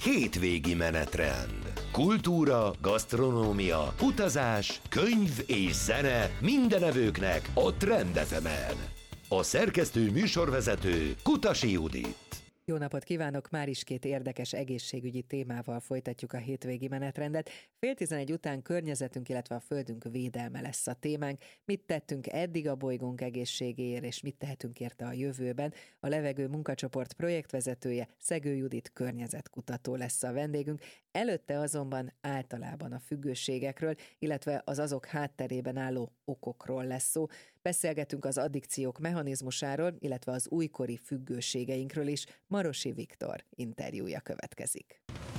Hétvégi menetrend. Kultúra, gasztronómia, utazás, könyv és zene minden evőknek a Trend FM-en. A szerkesztő műsorvezető Kutasi Judit. Jó napot kívánok! Már is két érdekes egészségügyi témával folytatjuk a hétvégi menetrendet. 10:30 után környezetünk, illetve a földünk védelme lesz a témánk. Mit tettünk eddig a bolygónk egészségéért, és mit tehetünk érte a jövőben? A Levegő munkacsoport projektvezetője, Szegő Judit környezetkutató lesz a vendégünk. Előtte azonban általában a függőségekről, illetve az azok hátterében álló okokról lesz szó. Beszélgetünk az addikciók mechanizmusáról, illetve az újkori függőségeinkről is. Marosi Viktor interjúja következik.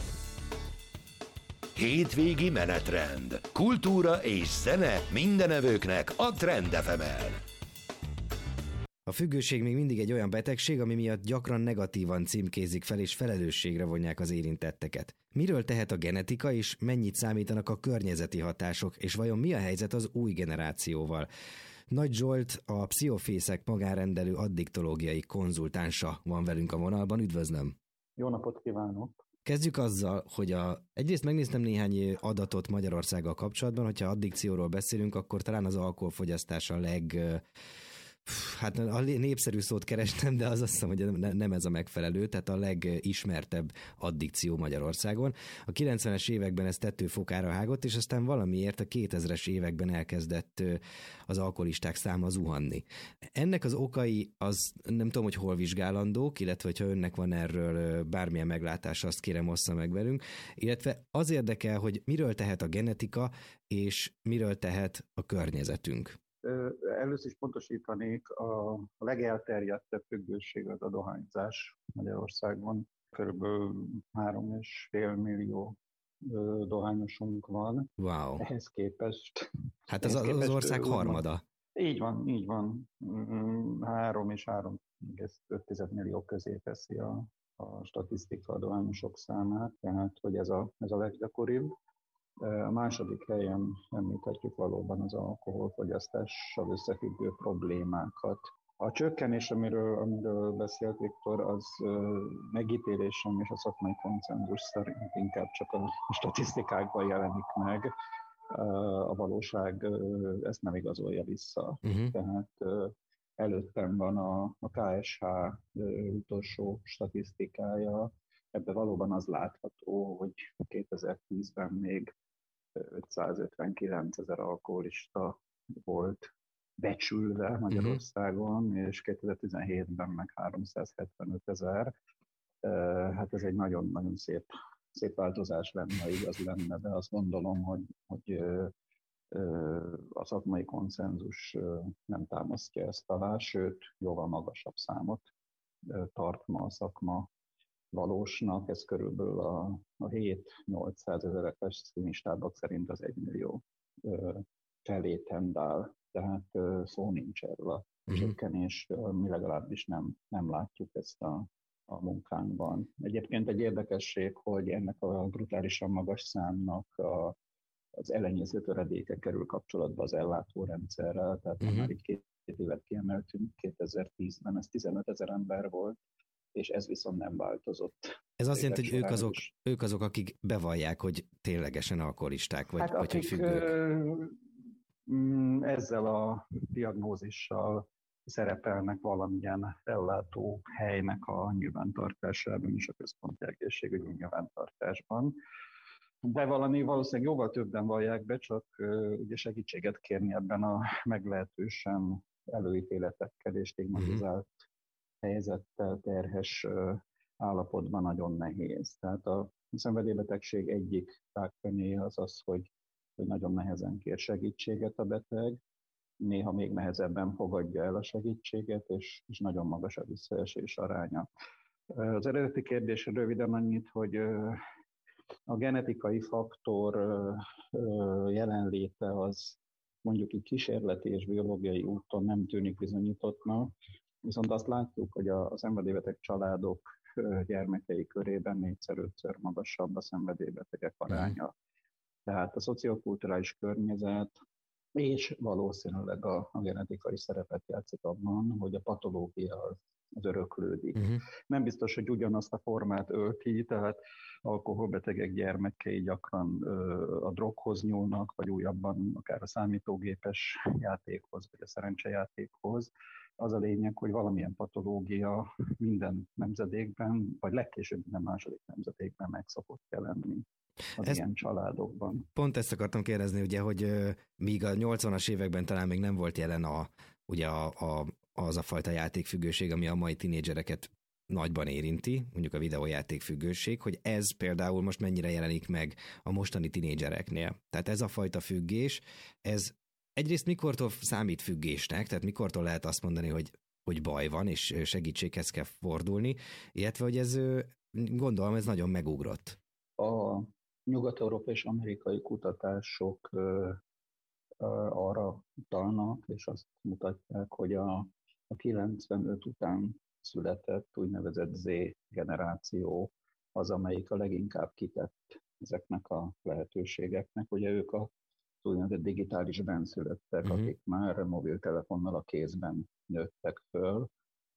Hétvégi menetrend. Kultúra és zene minden evőknek a Trend FM-en. A függőség még mindig egy olyan betegség, ami miatt gyakran negatívan címkézik fel és felelősségre vonják az érintetteket. Miről tehet a genetika, és mennyit számítanak a környezeti hatások, és vajon mi a helyzet az új generációval? Nagy Zsolt, a Pszichofészek magánrendelő addiktológiai konzultánsa van velünk a vonalban. Üdvözlöm! Jó napot kívánok! Kezdjük azzal, hogy egyrészt megnéztem néhány adatot Magyarországgal kapcsolatban, hogyha addikcióról beszélünk, akkor talán az alkoholfogyasztás a a népszerű szót kerestem, de azt hiszem, hogy nem ez a megfelelő, tehát a legismertebb addikció Magyarországon. A 90-es években ez tetőfokára hágott, és aztán valamiért a 2000-es években elkezdett az alkoholisták száma zuhanni. Ennek az okai az nem tudom, hogy hol vizsgálandók, illetve hogyha önnek van erről bármilyen meglátása, azt kérem ossza meg velünk, illetve az érdekel, hogy miről tehet a genetika, és miről tehet a környezetünk. Először is pontosítanék, a legelterjedtebb függőség az a dohányzás Magyarországon. Körülbelül 3,5 millió dohányosunk van. Wow. Ehhez képest... Hát az ország harmada. Így van. 3 és 3,5 millió közé teszi a statisztika a dohányosok számát, tehát hogy ez a leggyakoribb. A második helyen említhetjük valóban az alkoholfogyasztással összefüggő problémákat. A csökkenés, amiről beszélt Viktor, az megítélésem és a szakmai konszenzus szerint inkább csak a statisztikákban jelenik meg. A valóság ezt nem igazolja vissza. Tehát előttem van a KSH utolsó statisztikája. Ebben valóban az látható, hogy 2010-ben még 559 000 alkoholista volt becsülve Magyarországon, és 2017-ben meg 375 000. Hát ez egy nagyon-nagyon szép változás lenne, igaz lenne, de azt gondolom, hogy a szakmai konszenzus nem támasztja ezt alá, sőt, jóval magasabb számot tart ma a szakma valósnak, ez körülbelül a 7-800 000 pessimistábbak szerint az 1 millió felé tendál, tehát szó nincs erről a csökkenésről, mi legalábbis nem látjuk ezt a munkánkban. Egyébként egy érdekesség, hogy ennek a brutálisan magas számnak az elenyésző töredéke kerül kapcsolatba az ellátórendszerrel, tehát már így 2 évet kiemeltünk, 2010-ben ez 15 000 ember volt, és ez viszont nem változott. Ez azt jelenti, hogy ők azok, akik bevallják, hogy ténylegesen alkoholisták, vagy hogy függők. Ezzel a diagnózissal szerepelnek valamilyen ellátó helynek a nyilvántartásában is, a központi egészségügyi nyilvántartásban. De valószínűleg jóval többen vallják be, csak ugye segítséget kérni ebben a meglehetősen előítéletekkel és stigmatizált helyzettel terhes állapotban nagyon nehéz. Tehát a szenvedélybetegség egyik rákfenéje az, hogy nagyon nehezen kér segítséget a beteg, néha még nehezebben fogadja el a segítséget, és nagyon magas a visszaesés aránya. Az eredeti kérdésre röviden annyit, hogy a genetikai faktor jelenléte az mondjuk így kísérleti és biológiai úton nem tűnik bizonyítottnak, viszont azt látjuk, hogy a szenvedélybeteg családok gyermekei körében 4-5-ször magasabb a szenvedélybetegek aránya. Tehát a szociokulturális környezet és valószínűleg a genetikai szerepet játszik abban, hogy a patológia az öröklődik. Uh-huh. Nem biztos, hogy ugyanazt a formát ölti, tehát alkoholbetegek gyermekei gyakran a droghoz nyúlnak, vagy újabban akár a számítógépes játékhoz, vagy a szerencsejátékhoz. Az a lényeg, hogy valamilyen patológia minden nemzedékben, vagy legkésőbb minden második nemzedékben meg szokott jelenni az ilyen családokban. Pont ezt akartam kérdezni, ugye, hogy míg a 80-as években talán még nem volt jelen ugye az a fajta játékfüggőség, ami a mai tinédzsereket nagyban érinti, mondjuk a videójátékfüggőség, hogy ez például most mennyire jelenik meg a mostani tinédzsereknél. Tehát ez a fajta függés, ez egyrészt mikortól számít függésnek, tehát mikortól lehet azt mondani, hogy baj van, és segítséghez kell fordulni, illetve, hogy ez, gondolom, ez nagyon megugrott. A nyugat-európai és amerikai kutatások arra utalnak, és azt mutatják, hogy a 95 után született úgynevezett Z generáció az, amelyik a leginkább kitett ezeknek a lehetőségeknek. Ugye ők az úgynevezett digitális benszülöttek, akik már mobiltelefonnal a kézben nőttek föl.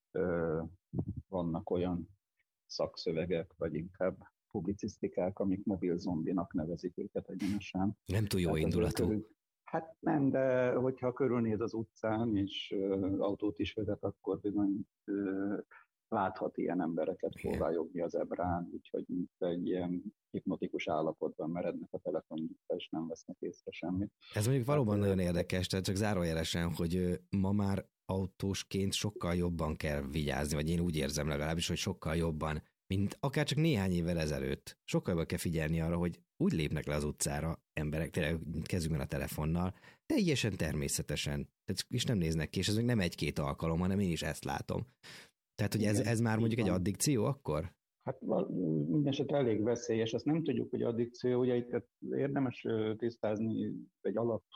Vannak olyan szakszövegek, vagy inkább publicisztikák, amik mobil zombinak nevezik őket egyenesen. Nem túl jó indulatú. Hát nem, de hogyha körülnéz az utcán, és autót is vezet, akkor bizony láthat ilyen embereket próbáljogni az ebrán, úgyhogy egy ilyen hipnotikus állapotban merednek a telefonjukra, és nem vesznek észre semmit. Ez mondjuk valóban nagyon érdekes, tehát csak zárójelesen, hogy ma már autósként sokkal jobban kell vigyázni, vagy én úgy érzem legalábbis, hogy sokkal jobban, mint akár csak néhány évvel ezelőtt. Sokkal jobban kell figyelni arra, hogy úgy lépnek le az utcára emberek, tényleg kezükben a telefonnal, teljesen természetesen, és nem néznek ki, és ez még nem egy-két alkalom, hanem én is ezt látom. Tehát, hogy ez már mondjuk egy addikció akkor? Hát mindenesetre elég veszélyes, azt nem tudjuk, hogy addikció, ugye itt érdemes tisztázni egy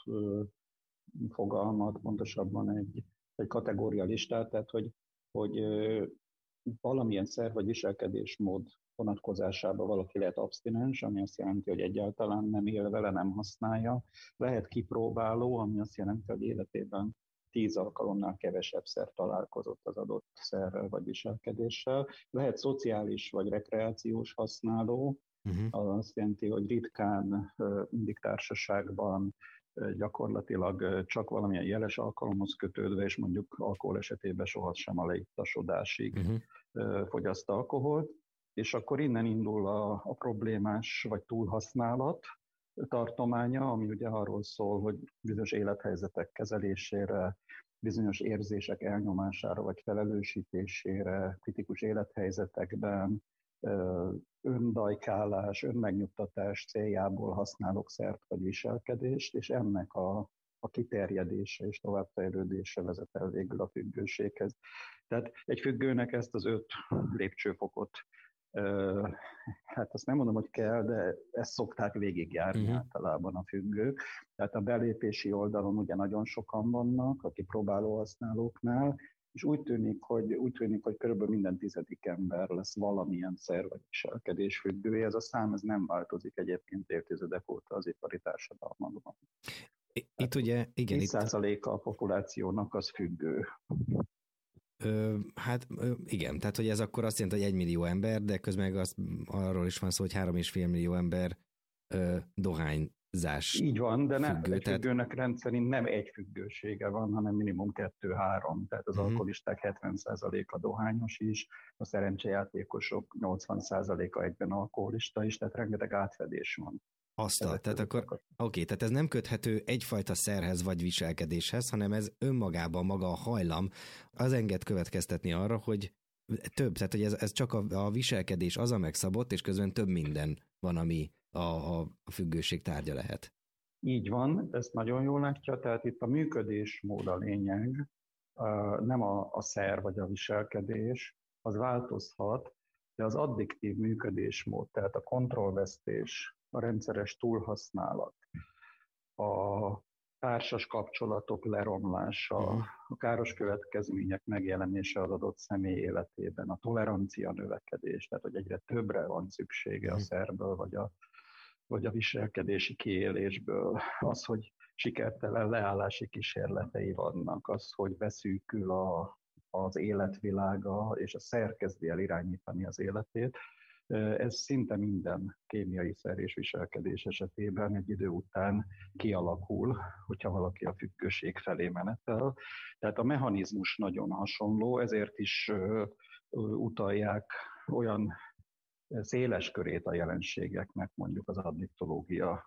alapfogalmat, pontosabban egy kategórialistát, tehát hogy valamilyen szer vagy viselkedésmód vonatkozásában valaki lehet abstinens, ami azt jelenti, hogy egyáltalán nem él vele, nem használja. Lehet kipróbáló, ami azt jelenti, hogy életében 10 alkalomnál kevesebbszer találkozott az adott szerrel vagy viselkedéssel. Lehet szociális vagy rekreációs használó, az azt jelenti, hogy ritkán, mindig társaságban, gyakorlatilag csak valamilyen jeles alkalomhoz kötődve, és mondjuk alkohol esetében sohasem a leittasodásig fogyaszt alkoholt, és akkor innen indul a problémás vagy túlhasználat tartománya, ami ugye arról szól, hogy bizonyos élethelyzetek kezelésére, bizonyos érzések elnyomására vagy felelősítésére, kritikus élethelyzetekben, öndajkálás, önmegnyugtatás céljából használok szert vagy viselkedést, és ennek a kiterjedése és továbbfejlődése vezet el végül a függőséghez. Tehát egy függőnek ezt az 5 lépcsőfokot, hát azt nem mondom, hogy kell, de ezt szokták végigjárni általában a függők. Tehát a belépési oldalon ugye nagyon sokan vannak, aki próbálóhasználóknál, és úgy tűnik, hogy körülbelül minden 10. ember lesz valamilyen szer vagy viselkedés függője. Ez a szám ez nem változik egyébként évtizedek óta az ipari társadalmakban. Itt ugye, igen. 10%-a a populációnak az függő. Hát igen, tehát hogy ez akkor azt jelenti, hogy 1 millió ember, de közben arról is van szó, hogy 3,5 millió ember dohányzás. Így van, de nem egy függőnek rendszerint nem egy függősége van, hanem minimum 2-3. Tehát az alkoholisták 70%-a dohányos is, a szerencsejátékosok 80%-a egyben alkoholista is, tehát rengeteg átfedés van. Tehát akkor, tehát ez nem köthető egyfajta szerhez vagy viselkedéshez, hanem ez önmagában maga a hajlam az enged következtetni arra, hogy több, tehát hogy ez csak a viselkedés az a megszabott, és közben több minden van, ami a függőség tárgya lehet. Így van, ezt nagyon jól látja, tehát itt a működésmód a lényeg, nem a szer vagy a viselkedés, az változhat, de az addiktív működésmód, tehát a kontrollvesztés, a rendszeres túlhasználat, a társas kapcsolatok leromlása, a káros következmények megjelenése az adott személy életében, a tolerancia növekedés, tehát hogy egyre többre van szüksége a szerből, vagy a viselkedési kiélésből, az, hogy sikertelen leállási kísérletei vannak, az, hogy beszűkül az életvilága, és a szer kezdi el irányítani az életét. Ez szinte minden kémiai szer és viselkedés esetében egy idő után kialakul, hogyha valaki a függőség felé menetel. Tehát a mechanizmus nagyon hasonló, ezért is utalják olyan széles körét a jelenségeknek, mondjuk az addiktológia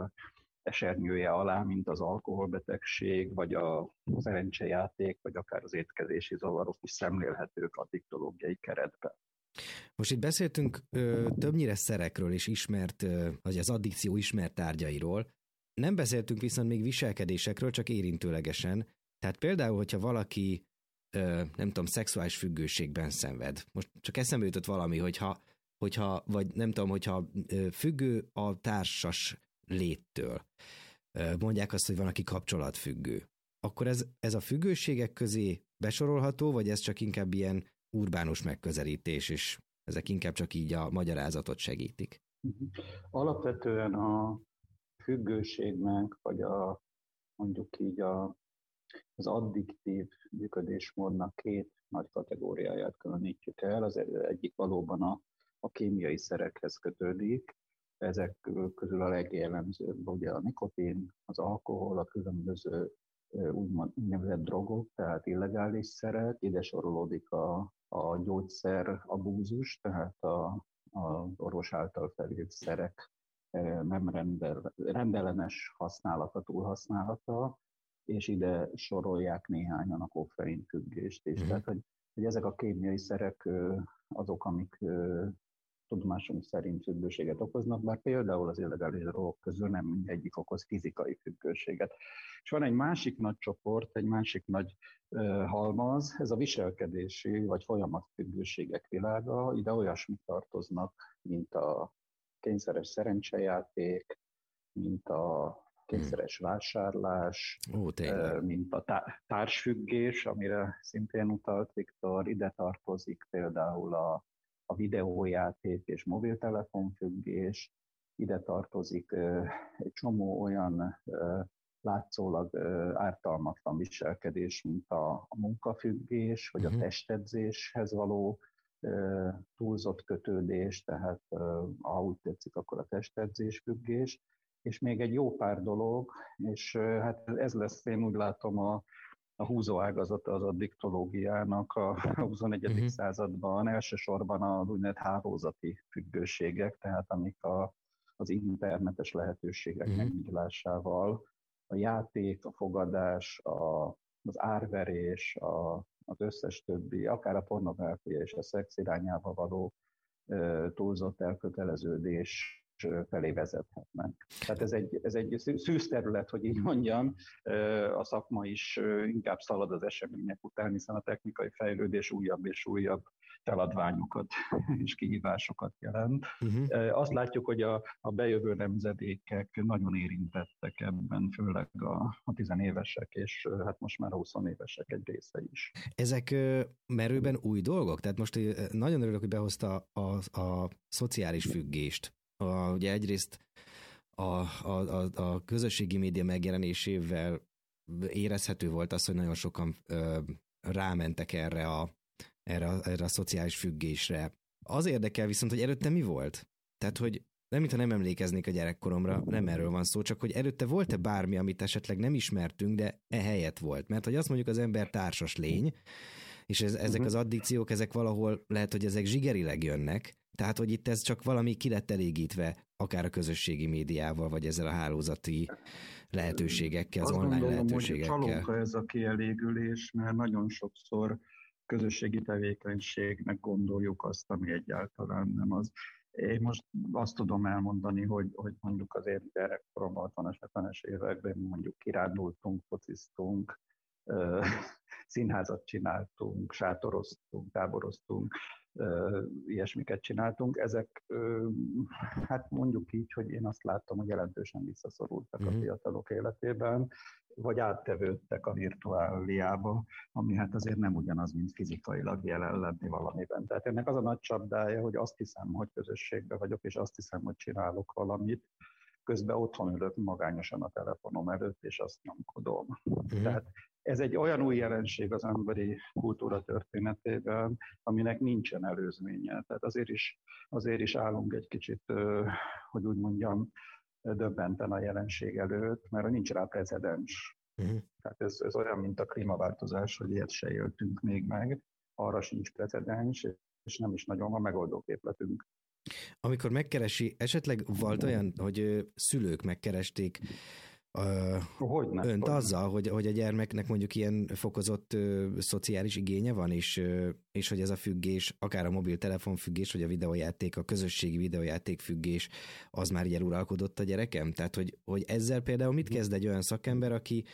esernyője alá, mint az alkoholbetegség, vagy a szerencsejáték, vagy akár az étkezési zavarok is szemlélhetők addiktológiai keretben. Most itt beszéltünk többnyire szerekről és ismert, vagy az addikció ismert tárgyairól. Nem beszéltünk viszont még viselkedésekről, csak érintőlegesen. Tehát például, hogyha valaki, nem tudom, szexuális függőségben szenved. Most csak eszembe jutott valami, hogyha vagy nem tudom, hogyha függő a társas léttől. Mondják azt, hogy van, aki kapcsolatfüggő. Akkor ez a függőségek közé besorolható, vagy ez csak inkább ilyen urbánus megközelítés, és ezek inkább csak így a magyarázatot segítik? Alapvetően a függőségnek, vagy mondjuk így az addiktív működésmódnak két nagy kategóriáját különítjük el. Az egyik valóban a kémiai szerekhez kötődik. Ezek közül a legjellemzőbb ugye a nikotin, az alkohol, a különböző úgynevezett drogok, tehát illegális szerek, ide sorolódik a gyógyszer abúzus, tehát az orvos által felírt szerek nem rendellenes használata, túlhasználata, és ide sorolják néhányan a koffein függést is. Tehát, hogy ezek a kémiai szerek azok, amik tudomásunk szerint függőséget okoznak, bár például az illegális drogok közül nem mindegyik okoz fizikai függőséget. És van egy másik nagy csoport, egy másik nagy halmaz, ez a viselkedési vagy folyamatfüggőségek világa. Ide olyasmik tartoznak, mint a kényszeres szerencsejáték, mint a kényszeres vásárlás, mint a társfüggés, amire szintén utalt Viktor. Ide tartozik például a videójáték és mobiltelefonfüggés, ide tartozik egy csomó olyan látszólag ártalmatlan viselkedés, mint a munkafüggés, vagy a testedzéshez való túlzott kötődés, tehát ha úgy tetszik, akkor a testedzésfüggés, és még egy jó pár dolog, és hát ez lesz, én úgy látom, a húzóágazata az addiktológiának a 21. században, elsősorban az úgynevezett hálózati függőségek, tehát amik az internetes lehetőségek megnyílásával, a játék, a fogadás, az árverés, az összes többi, akár a pornográfia és a szex irányába való túlzott elköteleződés felé vezethetnek. Tehát ez egy szűz terület, hogy így mondjam, a szakma is inkább szalad az események után, hiszen a technikai fejlődés újabb és újabb feladványokat és kihívásokat jelent. Azt látjuk, hogy a bejövő nemzedékek nagyon érintettek ebben, főleg a 10 évesek, és hát most már a 20 évesek egy része is. Ezek merőben új dolgok? Tehát most nagyon örülök, hogy behozta a szociális függést. Ugye egyrészt a közösségi média megjelenésével érezhető volt az, hogy nagyon sokan rámentek erre a szociális függésre. Az érdekel viszont, hogy előtte mi volt? Tehát, hogy nem, mintha nem emlékeznék a gyerekkoromra, nem erről van szó, csak hogy előtte volt-e bármi, amit esetleg nem ismertünk, de ehelyett volt. Mert hogy azt mondjuk, az ember társas lény, és ezek az addikciók, ezek valahol lehet, hogy ezek zsigerileg jönnek, tehát, hogy itt ez csak valami ki lett elégítve, akár a közösségi médiával, vagy ezzel a hálózati lehetőségekkel, az online lehetőségekkel. Azt gondolom, hogy csalóka ez a kielégülés, mert nagyon sokszor közösségi tevékenységnek gondoljuk azt, ami egyáltalán nem az. Én most azt tudom elmondani, hogy mondjuk az én gyerekkoromban, 60-as, 70-es években mondjuk kirándultunk, fociztunk, színházat csináltunk, sátoroztunk, táboroztunk, ilyesmiket csináltunk. Ezek, hát mondjuk így, hogy én azt látom, hogy jelentősen visszaszorultak a fiatalok életében, vagy áttevődtek a virtuáliába, ami hát azért nem ugyanaz, mint fizikailag jelen lenni valamiben. Tehát ennek az a nagy csapdája, hogy azt hiszem, hogy közösségben vagyok, és azt hiszem, hogy csinálok valamit, közben otthon ülök magányosan a telefonom előtt, és azt nyomkodom. Tehát Ez egy olyan új jelenség az emberi kultúra történetében, aminek nincsen előzménye. Tehát azért is állunk egy kicsit, hogy úgy mondjam, döbbenten a jelenség előtt, mert nincs rá precedens. Tehát ez olyan, mint a klímaváltozás, hogy ilyet se éltünk még meg, arra sincs precedens, és nem is nagyon van megoldóképletünk. Amikor megkeresi, esetleg volt olyan, hogy szülők megkeresték önt azzal, hogy a gyermeknek mondjuk ilyen fokozott szociális igénye van, és hogy ez a függés, akár a mobiltelefon függés, vagy a videójáték, a közösségi videójáték függés, az már így eluralkodott a gyerekem? Tehát, hogy ezzel például mit kezd egy olyan szakember,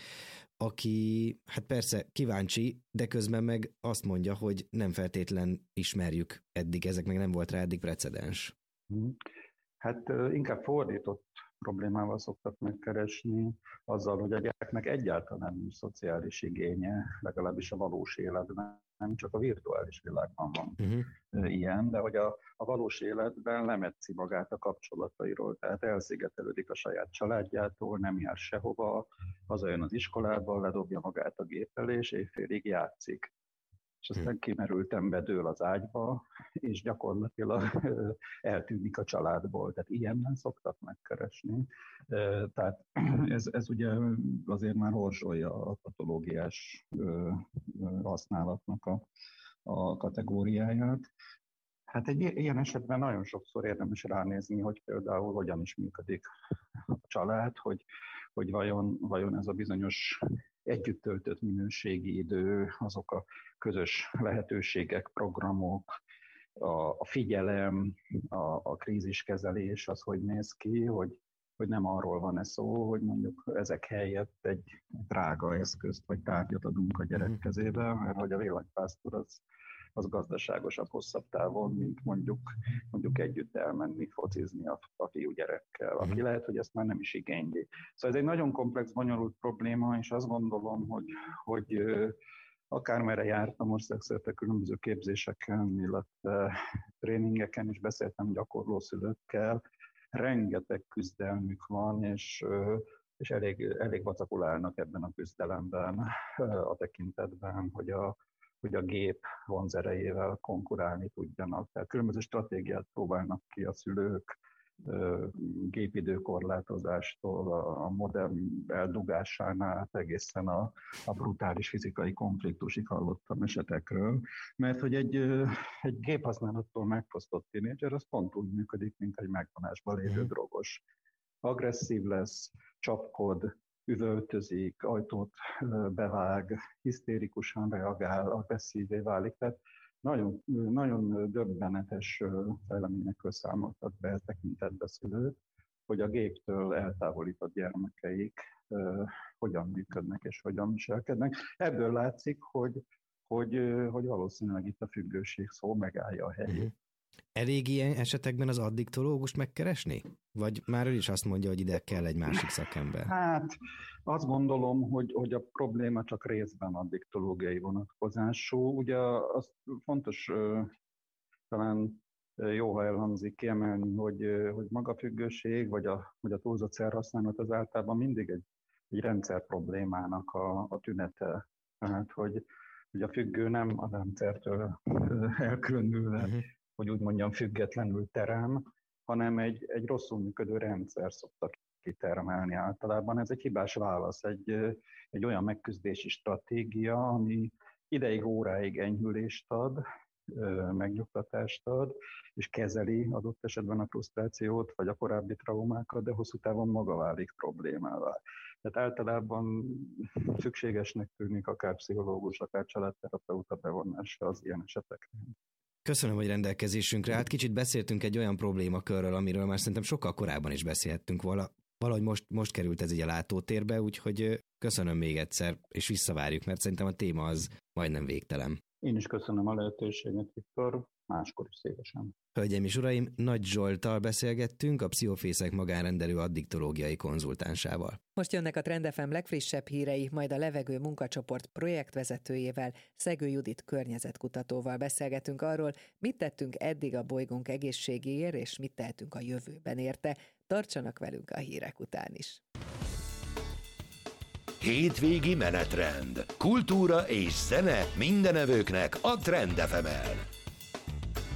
aki hát persze kíváncsi, de közben meg azt mondja, hogy nem feltétlen ismerjük eddig, ezek meg nem volt rá eddig precedens. Hát inkább fordított problémával szoktak megkeresni, azzal, hogy a gyereknek egyáltalán nincs szociális igénye, legalábbis a valós életben, nem csak a virtuális világban van ilyen, de hogy a valós életben lemetszi magát a kapcsolatairól, tehát elszigetelődik a saját családjától, nem jár sehova, hazajön az iskolába, ledobja magát a gép elé, és éjfélig játszik. És aztán kimerülten bedől az ágyba, és gyakorlatilag eltűnik a családból. Tehát ilyennel szoktak megkeresni. Tehát ez ugye azért már horzsolja a patológiás használatnak a kategóriáját. Hát egy ilyen esetben nagyon sokszor érdemes ránézni, hogy például hogyan is működik a család, hogy vajon ez a bizonyos együtt töltött minőségi idő, azok a közös lehetőségek, programok, a figyelem, a kríziskezelés, az hogy néz ki, hogy nem arról van szó, hogy mondjuk ezek helyett egy drága eszközt vagy tárgyat adunk a gyerek kezébe, mert hogy a villanypásztor az gazdaságosabb hosszabb távon, mint mondjuk együtt elmenni, focizni a fiúgyerekkel, aki lehet, hogy ezt már nem is igényli. Szóval ez egy nagyon komplex, bonyolult probléma, és azt gondolom, hogy akármerre jártam országszerte különböző képzéseken, illetve tréningeken is beszéltem gyakorló szülőkkel, rengeteg küzdelmük van, és elég vacakulálnak ebben a küzdelemben, a tekintetben, hogy a gép vonzerejével konkurálni tudjanak. Tehát különböző stratégiát próbálnak ki a szülők, gépidőkorlátozástól, a modem eldugásánál egészen a brutális fizikai konfliktusig hallottam esetekről, mert hogy egy géphasználattól megfosztott tínédzser, az pont úgy működik, mint egy megvonásban lévő drogos. Agresszív lesz, csapkod, üvöltözik, ajtót bevág, hisztérikusan reagál, agresszívé válik. Tehát nagyon, nagyon döbbenetes fejleményekről számoltak be tekintetbe szülők, hogy a géptől eltávolított gyermekeik hogyan működnek és hogyan viselkednek. Ebből látszik, hogy valószínűleg itt a függőség szó megállja a helyét. Elég ilyen esetekben az addiktológust megkeresni? Vagy már ő is azt mondja, hogy ide kell egy másik szakember? Hát azt gondolom, hogy a probléma csak részben addiktológiai vonatkozású. Ugye az fontos, talán jó, ha elhangzik kiemelni, hogy magafüggőség vagy a túlzott szerhasználat az általában mindig egy rendszer problémának a tünete. Tehát, hogy a függő nem a rendszertől elkülönülve, hogy úgy mondjam, függetlenül terem, hanem egy rosszul működő rendszer szokta kitermelni általában. Ez egy hibás válasz, egy olyan megküzdési stratégia, ami ideig, óráig enyhülést ad, megnyugtatást ad, és kezeli adott esetben a frusztrációt, vagy a korábbi traumákat, de hosszú távon maga válik problémává. Tehát általában szükségesnek tűnik akár pszichológus, akár családterapeuta bevonása az ilyen esetekre. Köszönöm, hogy rendelkezésünkre állt. Kicsit beszéltünk egy olyan problémakörről, amiről már szerintem sokkal korábban is beszélhettünk valahogy most került ez így a látótérbe, úgyhogy köszönöm még egyszer, és visszavárjuk, mert szerintem a téma az majdnem végtelen. Én is köszönöm a lehetőséget, Viktor, máskor is szívesen. Hölgyeim és uraim, Nagy Zsolttal beszélgettünk, a Pszichofészek magánrendelő addiktológiai konzultánsával. Most jönnek a Trend FM legfrissebb hírei, majd a Levegő munkacsoport projektvezetőjével, Szegő Judit környezetkutatóval beszélgetünk arról, mit tettünk eddig a bolygónk egészségéért, és mit tehetünk a jövőben érte. Tartsanak velünk a hírek után is. Hétvégi menetrend. Kultúra és zene mindenevőknek a Trend FM-en.